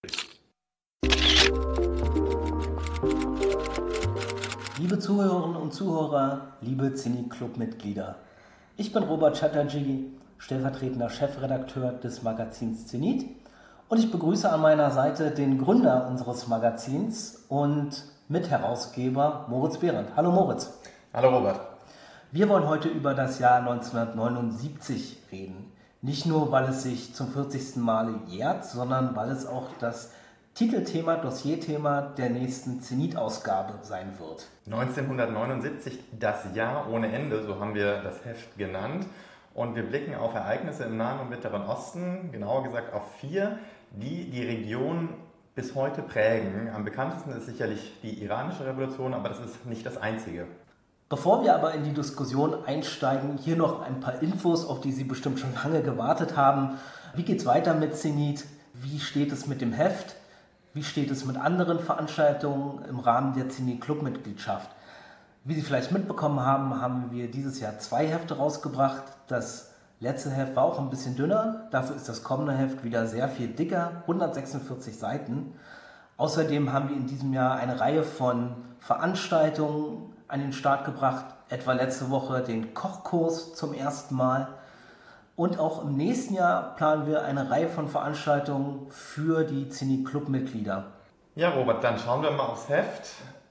Liebe Zuhörerinnen und Zuhörer, liebe Zenit-Club-Mitglieder, ich bin Robert Chatterjee, stellvertretender Chefredakteur des Magazins Zenit, und ich begrüße an meiner Seite den Gründer unseres Magazins und Mitherausgeber Moritz Behrendt. Hallo Moritz. Hallo Robert. Wir wollen heute über das Jahr 1979 reden. Nicht nur, weil es sich zum 40. Mal jährt, sondern weil es auch das Titelthema, Dossierthema der nächsten Zenit-Ausgabe sein wird. 1979, das Jahr ohne Ende, so haben wir das Heft genannt. Und wir blicken auf Ereignisse im Nahen und Mittleren Osten, genauer gesagt auf 4, die die Region bis heute prägen. Am bekanntesten ist sicherlich die iranische Revolution, aber das ist nicht das einzige. Bevor wir aber in die Diskussion einsteigen, hier noch ein paar Infos, auf die Sie bestimmt schon lange gewartet haben. Wie geht es weiter mit Zenit? Wie steht es mit dem Heft? Wie steht es mit anderen Veranstaltungen im Rahmen der Zenit-Club-Mitgliedschaft? Wie Sie vielleicht mitbekommen haben, haben wir dieses Jahr 2 Hefte rausgebracht. Das letzte Heft war auch ein bisschen dünner, dafür ist das kommende Heft wieder sehr viel dicker, 146 Seiten. Außerdem haben wir in diesem Jahr eine Reihe von Veranstaltungen an den Start gebracht, etwa letzte Woche den Kochkurs zum ersten Mal. Und auch im nächsten Jahr planen wir eine Reihe von Veranstaltungen für die Zenit-Club-Mitglieder. Ja, Robert, dann schauen wir mal aufs Heft.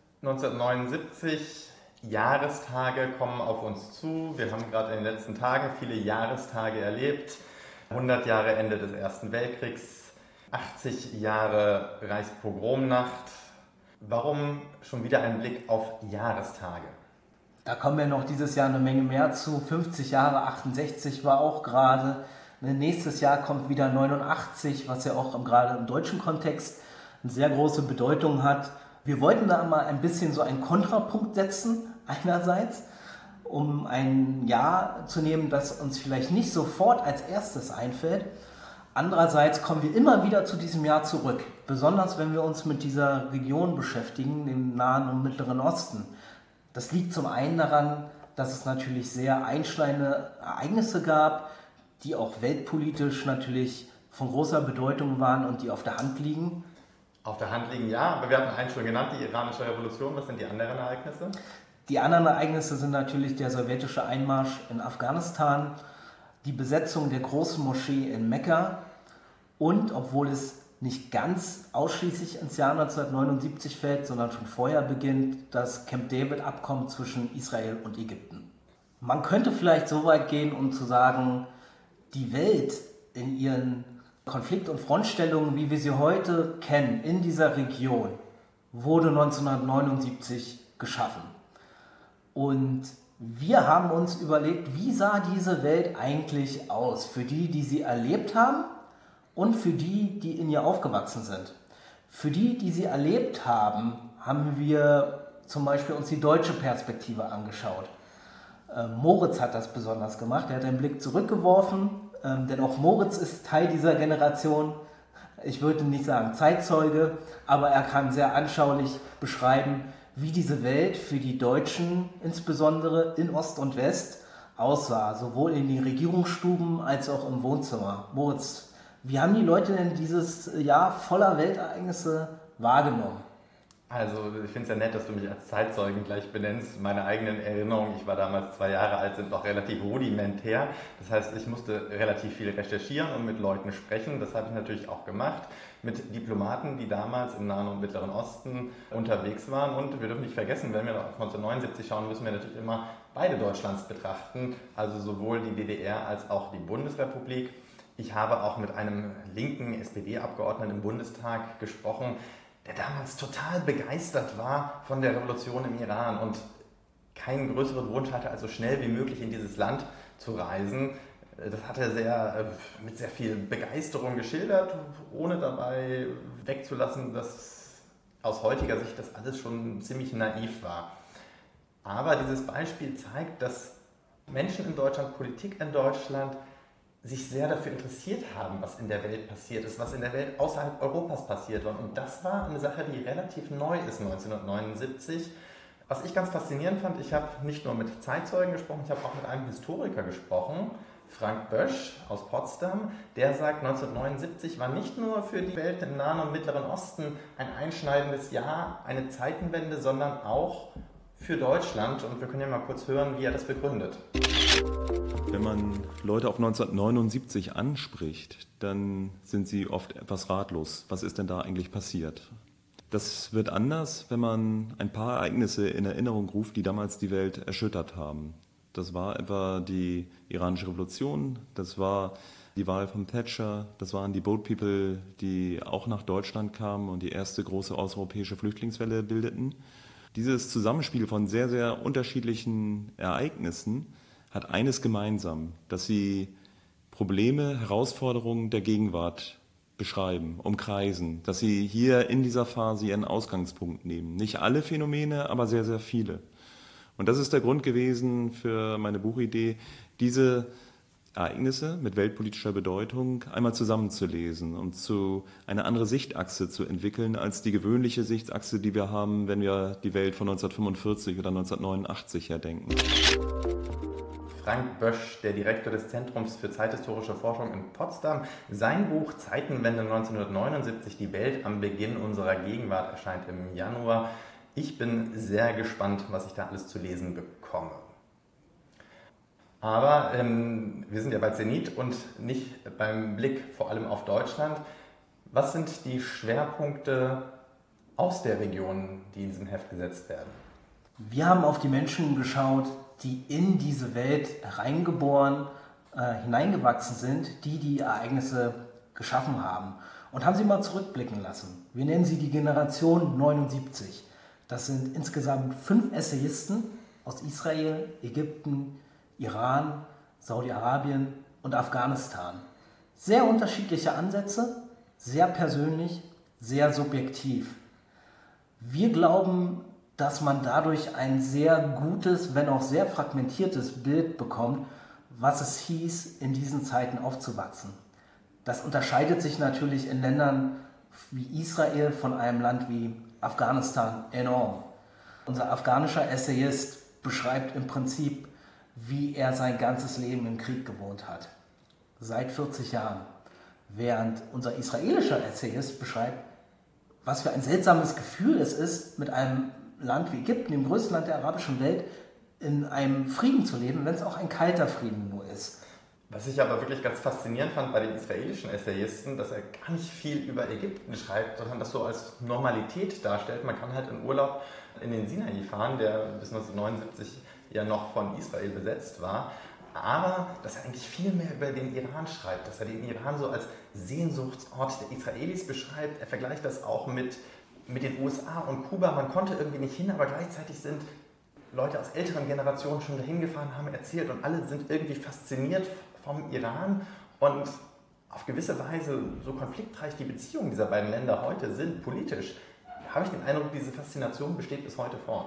1979, Jahrestage kommen auf uns zu. Wir haben gerade in den letzten Tagen viele Jahrestage erlebt. 100 Jahre Ende des Ersten Weltkriegs, 80 Jahre Reichspogromnacht. Warum schon wieder ein Blick auf Jahrestage? Da kommen ja noch dieses Jahr eine Menge mehr zu. 50 Jahre, 68 war auch gerade. Nächstes Jahr kommt wieder 89, was ja auch gerade im deutschen Kontext eine sehr große Bedeutung hat. Wir wollten da mal ein bisschen so einen Kontrapunkt setzen, einerseits, um ein Jahr zu nehmen, das uns vielleicht nicht sofort als erstes einfällt. Andererseits kommen wir immer wieder zu diesem Jahr zurück, besonders wenn wir uns mit dieser Region beschäftigen, dem Nahen und Mittleren Osten. Das liegt zum einen daran, dass es natürlich sehr einschneidende Ereignisse gab, die auch weltpolitisch natürlich von großer Bedeutung waren und die auf der Hand liegen. Auf der Hand liegen, ja, aber wir hatten einen schon genannt, die iranische Revolution. Was sind die anderen Ereignisse? Die anderen Ereignisse sind natürlich der sowjetische Einmarsch in Afghanistan, die Besetzung der großen Moschee in Mekka und, obwohl es nicht ganz ausschließlich ins Jahr 1979 fällt, sondern schon vorher beginnt, das Camp David-Abkommen zwischen Israel und Ägypten. Man könnte vielleicht so weit gehen, um zu sagen, die Welt in ihren Konflikt- und Frontstellungen, wie wir sie heute kennen, in dieser Region, wurde 1979 geschaffen. Und wir haben uns überlegt, wie sah diese Welt eigentlich aus, für die, die sie erlebt haben und für die, die in ihr aufgewachsen sind. Für die, die sie erlebt haben, haben wir zum Beispiel uns die deutsche Perspektive angeschaut. Moritz hat das besonders gemacht, er hat einen Blick zurückgeworfen, denn auch Moritz ist Teil dieser Generation. Ich würde nicht sagen Zeitzeuge, aber er kann sehr anschaulich beschreiben, wie diese Welt für die Deutschen, insbesondere in Ost und West, aussah, sowohl in den Regierungsstuben als auch im Wohnzimmer. Moritz, wie haben die Leute denn dieses Jahr voller Weltereignisse wahrgenommen? Also ich finde es ja nett, dass du mich als Zeitzeugen gleich benennst. Meine eigenen Erinnerungen, ich war damals 2 Jahre alt, sind noch relativ rudimentär. Das heißt, ich musste relativ viel recherchieren und mit Leuten sprechen. Das habe ich natürlich auch gemacht. Mit Diplomaten, die damals im Nahen und Mittleren Osten unterwegs waren. Und wir dürfen nicht vergessen, wenn wir auf 1979 schauen, müssen wir natürlich immer beide Deutschlands betrachten. Also sowohl die DDR als auch die Bundesrepublik. Ich habe auch mit einem linken SPD-Abgeordneten im Bundestag gesprochen, der damals total begeistert war von der Revolution im Iran und keinen größeren Wunsch hatte, als so schnell wie möglich in dieses Land zu reisen. Das hat er mit sehr viel Begeisterung geschildert, ohne dabei wegzulassen, dass aus heutiger Sicht das alles schon ziemlich naiv war. Aber dieses Beispiel zeigt, dass Menschen in Deutschland, Politik in Deutschland, sich sehr dafür interessiert haben, was in der Welt passiert ist, was in der Welt außerhalb Europas passiert war. Und das war eine Sache, die relativ neu ist 1979. Was ich ganz faszinierend fand, ich habe nicht nur mit Zeitzeugen gesprochen, ich habe auch mit einem Historiker gesprochen, Frank Bösch aus Potsdam, der sagt, 1979 war nicht nur für die Welt im Nahen und Mittleren Osten ein einschneidendes Jahr, eine Zeitenwende, sondern auch für Deutschland. Und wir können ja mal kurz hören, wie er das begründet. Wenn man Leute auf 1979 anspricht, dann sind sie oft etwas ratlos. Was ist denn da eigentlich passiert? Das wird anders, wenn man ein paar Ereignisse in Erinnerung ruft, die damals die Welt erschüttert haben. Das war etwa die iranische Revolution, das war die Wahl von Thatcher, das waren die Boat People, die auch nach Deutschland kamen und die erste große osteuropäische Flüchtlingswelle bildeten. Dieses Zusammenspiel von sehr, sehr unterschiedlichen Ereignissen hat eines gemeinsam, dass sie Probleme, Herausforderungen der Gegenwart beschreiben, umkreisen, dass sie hier in dieser Phase ihren Ausgangspunkt nehmen. Nicht alle Phänomene, aber sehr, sehr viele. Und das ist der Grund gewesen für meine Buchidee, diese Ereignisse mit weltpolitischer Bedeutung einmal zusammenzulesen und eine andere Sichtachse zu entwickeln als die gewöhnliche Sichtachse, die wir haben, wenn wir die Welt von 1945 oder 1989 her denken. Frank Bösch, der Direktor des Zentrums für zeithistorische Forschung in Potsdam. Sein Buch Zeitenwende 1979, die Welt am Beginn unserer Gegenwart, erscheint im Januar. Ich bin sehr gespannt, was ich da alles zu lesen bekomme. Aber wir sind ja bei Zenit und nicht beim Blick vor allem auf Deutschland. Was sind die Schwerpunkte aus der Region, die in diesem Heft gesetzt werden? Wir haben auf die Menschen geschaut, die in diese Welt reingeboren, hineingewachsen sind, die Ereignisse geschaffen haben und haben sie mal zurückblicken lassen. Wir nennen sie die Generation 79. Das sind insgesamt 5 Essayisten aus Israel, Ägypten, Iran, Saudi-Arabien und Afghanistan. Sehr unterschiedliche Ansätze, sehr persönlich, sehr subjektiv. Wir glauben, dass man dadurch ein sehr gutes, wenn auch sehr fragmentiertes Bild bekommt, was es hieß, in diesen Zeiten aufzuwachsen. Das unterscheidet sich natürlich in Ländern wie Israel von einem Land wie Afghanistan enorm. Unser afghanischer Essayist beschreibt im Prinzip, wie er sein ganzes Leben im Krieg gewohnt hat. Seit 40 Jahren. Während unser israelischer Essayist beschreibt, was für ein seltsames Gefühl es ist, mit einem Land wie Ägypten, dem größten Land der arabischen Welt, in einem Frieden zu leben, wenn es auch ein kalter Frieden nur ist. Was ich aber wirklich ganz faszinierend fand bei den israelischen Essayisten, dass er gar nicht viel über Ägypten schreibt, sondern das so als Normalität darstellt. Man kann halt in Urlaub in den Sinai fahren, der bis 1979 ja noch von Israel besetzt war. Aber dass er eigentlich viel mehr über den Iran schreibt, dass er den Iran so als Sehnsuchtsort der Israelis beschreibt. Er vergleicht das auch mit den USA und Kuba. Man konnte irgendwie nicht hin, aber gleichzeitig sind Leute aus älteren Generationen schon dahin gefahren, haben erzählt und alle sind irgendwie fasziniert vom Iran. Und auf gewisse Weise, so konfliktreich die Beziehungen dieser beiden Länder heute sind, politisch, habe ich den Eindruck, diese Faszination besteht bis heute fort.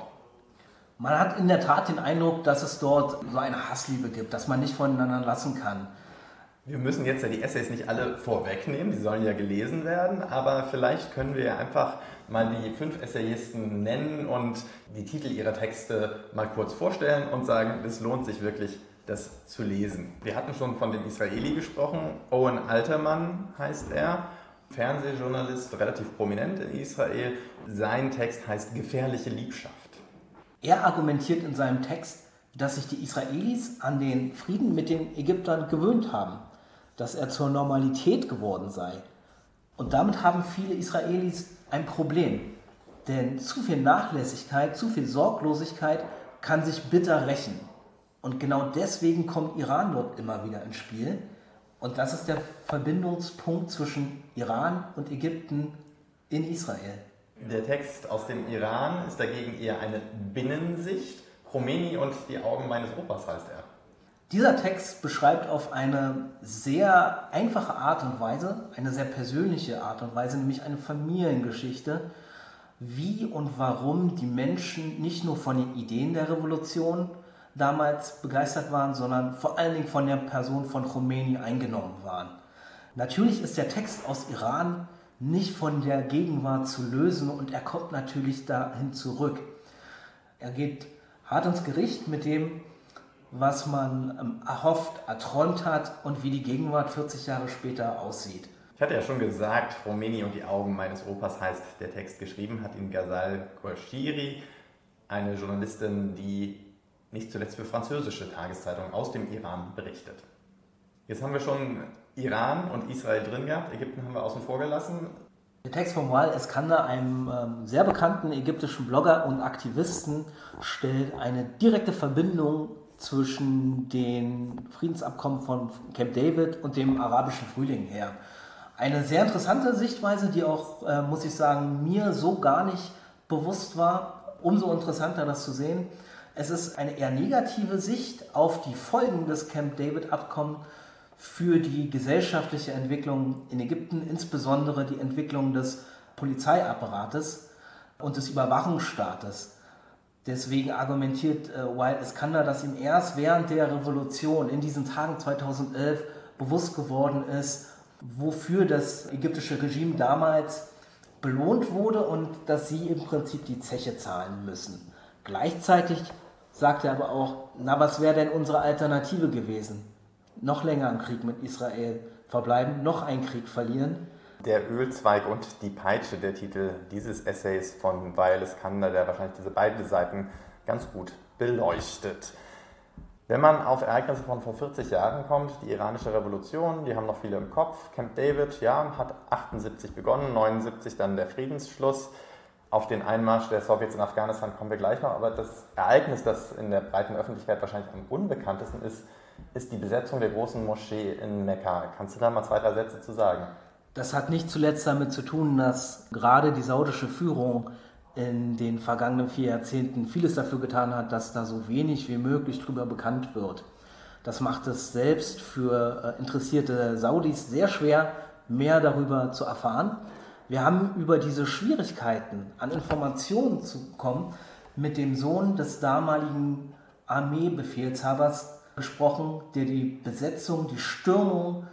Man hat in der Tat den Eindruck, dass es dort so eine Hassliebe gibt, dass man nicht voneinander lassen kann. Wir müssen jetzt ja die Essays nicht alle vorwegnehmen, die sollen ja gelesen werden, aber vielleicht können wir ja einfach mal die 5 Essayisten nennen und die Titel ihrer Texte mal kurz vorstellen und sagen, es lohnt sich wirklich, das zu lesen. Wir hatten schon von dem Israeli gesprochen, Owen Alterman heißt er, Fernsehjournalist, relativ prominent in Israel. Sein Text heißt Gefährliche Liebschaft. Er argumentiert in seinem Text, dass sich die Israelis an den Frieden mit den Ägyptern gewöhnt haben, dass er zur Normalität geworden sei. Und damit haben viele Israelis ein Problem, denn zu viel Nachlässigkeit, zu viel Sorglosigkeit kann sich bitter rächen. Und genau deswegen kommt Iran dort immer wieder ins Spiel. Und das ist der Verbindungspunkt zwischen Iran und Ägypten in Israel. Der Text aus dem Iran ist dagegen eher eine Binnensicht. Khomeini und die Augen meines Opas heißt er. Dieser Text beschreibt auf eine sehr einfache Art und Weise, eine sehr persönliche Art und Weise, nämlich eine Familiengeschichte, wie und warum die Menschen nicht nur von den Ideen der Revolution damals begeistert waren, sondern vor allen Dingen von der Person von Khomeini eingenommen waren. Natürlich ist der Text aus Iran nicht von der Gegenwart zu lösen und er kommt natürlich dahin zurück. Er geht hart ins Gericht mit dem, was man erhofft, erträumt hat und wie die Gegenwart 40 Jahre später aussieht. Ich hatte ja schon gesagt, Khomeini und die Augen meines Opas heißt der Text. Geschrieben hat ihn Ghazal Quashiri, eine Journalistin, die nicht zuletzt für französische Tageszeitungen aus dem Iran berichtet. Jetzt haben wir schon Iran und Israel drin gehabt, Ägypten haben wir außen vor gelassen. Der Text von Wael Eskander, einem sehr bekannten ägyptischen Blogger und Aktivisten, stellt eine direkte Verbindung zwischen den Friedensabkommen von Camp David und dem arabischen Frühling her. Eine sehr interessante Sichtweise, die auch, muss ich sagen, mir so gar nicht bewusst war. Umso interessanter, das zu sehen. Es ist eine eher negative Sicht auf die Folgen des Camp David-Abkommens für die gesellschaftliche Entwicklung in Ägypten, insbesondere die Entwicklung des Polizeiapparates und des Überwachungsstaates. Deswegen argumentiert Wael Eskander, dass ihm erst während der Revolution in diesen Tagen 2011 bewusst geworden ist, wofür das ägyptische Regime damals belohnt wurde und dass sie im Prinzip die Zeche zahlen müssen. Gleichzeitig sagt er aber auch, na, was wäre denn unsere Alternative gewesen? Noch länger im Krieg mit Israel verbleiben, noch einen Krieg verlieren. Der Ölzweig und die Peitsche, der Titel dieses Essays von Wael Eskander, der wahrscheinlich diese beiden Seiten ganz gut beleuchtet. Wenn man auf Ereignisse von vor 40 Jahren kommt, die iranische Revolution, die haben noch viele im Kopf. Camp David, ja, hat 78 begonnen, 79 dann der Friedensschluss. Auf den Einmarsch der Sowjets in Afghanistan kommen wir gleich noch. Aber das Ereignis, das in der breiten Öffentlichkeit wahrscheinlich am unbekanntesten ist die Besetzung der großen Moschee in Mekka. Kannst du da mal 2, 3 Sätze zu sagen? Das hat nicht zuletzt damit zu tun, dass gerade die saudische Führung in den vergangenen 4 Jahrzehnten vieles dafür getan hat, dass da so wenig wie möglich drüber bekannt wird. Das macht es selbst für interessierte Saudis sehr schwer, mehr darüber zu erfahren. Wir haben über diese Schwierigkeiten, an Informationen zu kommen, mit dem Sohn des damaligen Armeebefehlshabers gesprochen, der die Besetzung, die Stürmung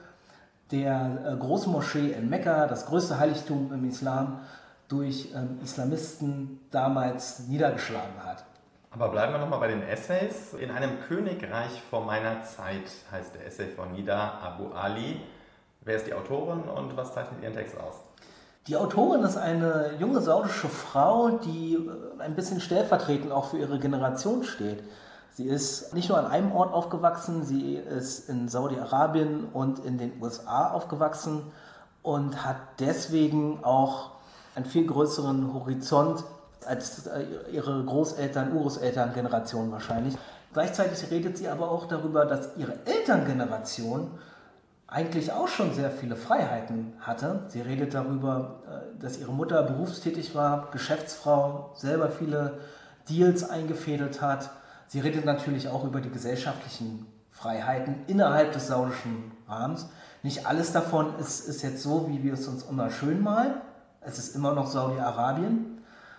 der großen Moschee in Mekka, das größte Heiligtum im Islam, durch Islamisten damals niedergeschlagen hat. Aber bleiben wir nochmal bei den Essays. In einem Königreich vor meiner Zeit heißt der Essay von Nida Abu Ali. Wer ist die Autorin und was zeichnet ihren Text aus? Die Autorin ist eine junge saudische Frau, die ein bisschen stellvertretend auch für ihre Generation steht. Sie ist nicht nur an einem Ort aufgewachsen, sie ist in Saudi-Arabien und in den USA aufgewachsen und hat deswegen auch einen viel größeren Horizont als ihre Großeltern, Urgroßelterngeneration wahrscheinlich. Gleichzeitig redet sie aber auch darüber, dass ihre Elterngeneration eigentlich auch schon sehr viele Freiheiten hatte. Sie redet darüber, dass ihre Mutter berufstätig war, Geschäftsfrau, selber viele Deals eingefädelt hat. Sie redet natürlich auch über die gesellschaftlichen Freiheiten innerhalb des saudischen Rahmens. Nicht alles davon ist jetzt so, wie wir es uns immer schön malen. Es ist immer noch Saudi-Arabien.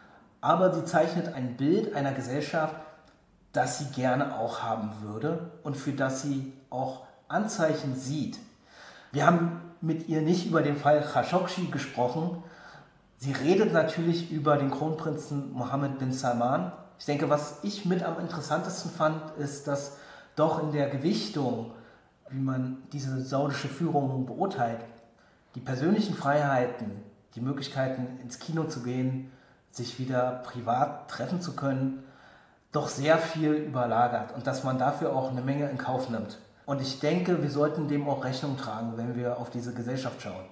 Aber sie zeichnet ein Bild einer Gesellschaft, das sie gerne auch haben würde und für das sie auch Anzeichen sieht. Wir haben mit ihr nicht über den Fall Khashoggi gesprochen. Sie redet natürlich über den Kronprinzen Mohammed bin Salman. Ich denke, was ich mit am interessantesten fand, ist, dass doch in der Gewichtung, wie man diese saudische Führung beurteilt, die persönlichen Freiheiten, die Möglichkeiten ins Kino zu gehen, sich wieder privat treffen zu können, doch sehr viel überlagert und dass man dafür auch eine Menge in Kauf nimmt. Und ich denke, wir sollten dem auch Rechnung tragen, wenn wir auf diese Gesellschaft schauen.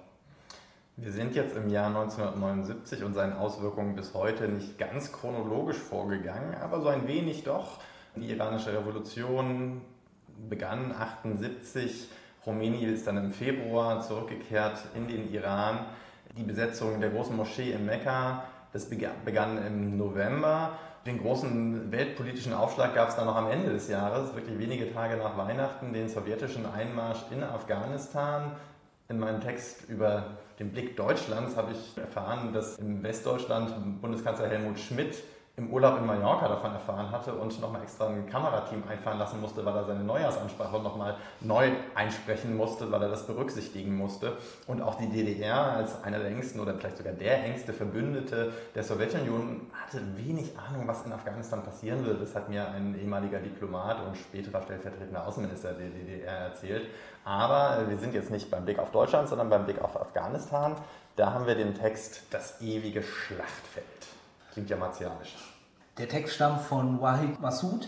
Wir sind jetzt im Jahr 1979 und seinen Auswirkungen bis heute nicht ganz chronologisch vorgegangen, aber so ein wenig doch. Die iranische Revolution begann 1978. Khomeini ist dann im Februar zurückgekehrt in den Iran. Die Besetzung der großen Moschee in Mekka, das begann im November. Den großen weltpolitischen Aufschlag gab es dann noch am Ende des Jahres, wirklich wenige Tage nach Weihnachten, den sowjetischen Einmarsch in Afghanistan. In meinem Text über den Blick Deutschlands habe ich erfahren, dass in Westdeutschland Bundeskanzler Helmut Schmidt im Urlaub in Mallorca davon erfahren hatte und nochmal extra ein Kamerateam einfahren lassen musste, weil er seine Neujahrsansprache nochmal neu einsprechen musste, weil er das berücksichtigen musste. Und auch die DDR als einer der engsten oder vielleicht sogar der engste Verbündete der Sowjetunion hatte wenig Ahnung, was in Afghanistan passieren würde. Das hat mir ein ehemaliger Diplomat und späterer stellvertretender Außenminister der DDR erzählt. Aber wir sind jetzt nicht beim Blick auf Deutschland, sondern beim Blick auf Afghanistan. Da haben wir den Text "Das ewige Schlachtfeld". Klingt ja martialisch. Der Text stammt von Wahid Massoud,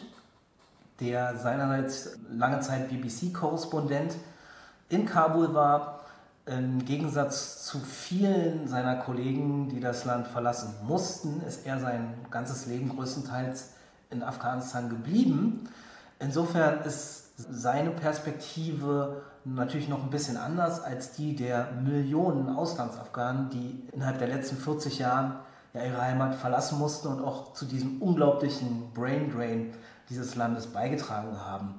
der seinerseits lange Zeit BBC-Korrespondent in Kabul war. Im Gegensatz zu vielen seiner Kollegen, die das Land verlassen mussten, ist er sein ganzes Leben größtenteils in Afghanistan geblieben. Insofern ist seine Perspektive natürlich noch ein bisschen anders als die der Millionen Auslandsafghanen, die innerhalb der letzten 40 Jahren ja ihre Heimat verlassen mussten und auch zu diesem unglaublichen Brain Drain dieses Landes beigetragen haben.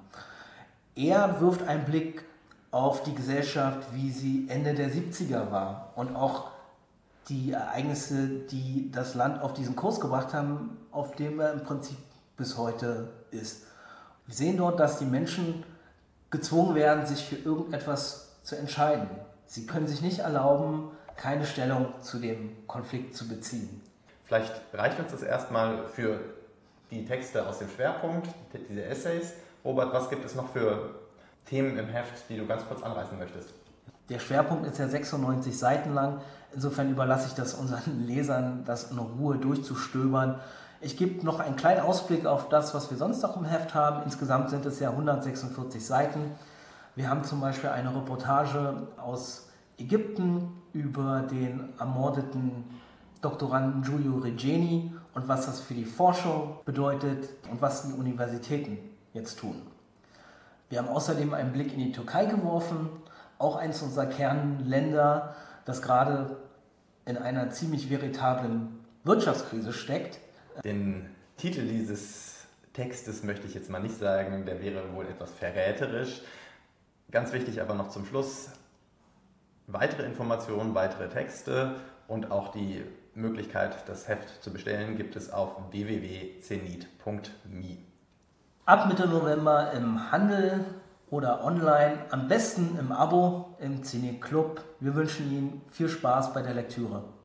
Er wirft einen Blick auf die Gesellschaft, wie sie Ende der 70er war und auch die Ereignisse, die das Land auf diesen Kurs gebracht haben, auf dem er im Prinzip bis heute ist. Wir sehen dort, dass die Menschen gezwungen werden, sich für irgendetwas zu entscheiden. Sie können sich nicht erlauben, keine Stellung zu dem Konflikt zu beziehen. Vielleicht reicht uns das erstmal für die Texte aus dem Schwerpunkt, diese Essays. Robert, was gibt es noch für Themen im Heft, die du ganz kurz anreißen möchtest? Der Schwerpunkt ist ja 96 Seiten lang. Insofern überlasse ich das unseren Lesern, das in Ruhe durchzustöbern. Ich gebe noch einen kleinen Ausblick auf das, was wir sonst noch im Heft haben. Insgesamt sind es ja 146 Seiten. Wir haben zum Beispiel eine Reportage aus Ägypten über den ermordeten Doktoranden Giulio Regeni und was das für die Forschung bedeutet und was die Universitäten jetzt tun. Wir haben außerdem einen Blick in die Türkei geworfen, auch eines unserer Kernländer, das gerade in einer ziemlich veritablen Wirtschaftskrise steckt. Den Titel dieses Textes möchte ich jetzt mal nicht sagen, der wäre wohl etwas verräterisch. Ganz wichtig aber noch zum Schluss: weitere Informationen, weitere Texte und auch die Möglichkeit, das Heft zu bestellen, gibt es auf www.zenit.me. Ab Mitte November im Handel oder online, am besten im Abo im Zenit Club. Wir wünschen Ihnen viel Spaß bei der Lektüre.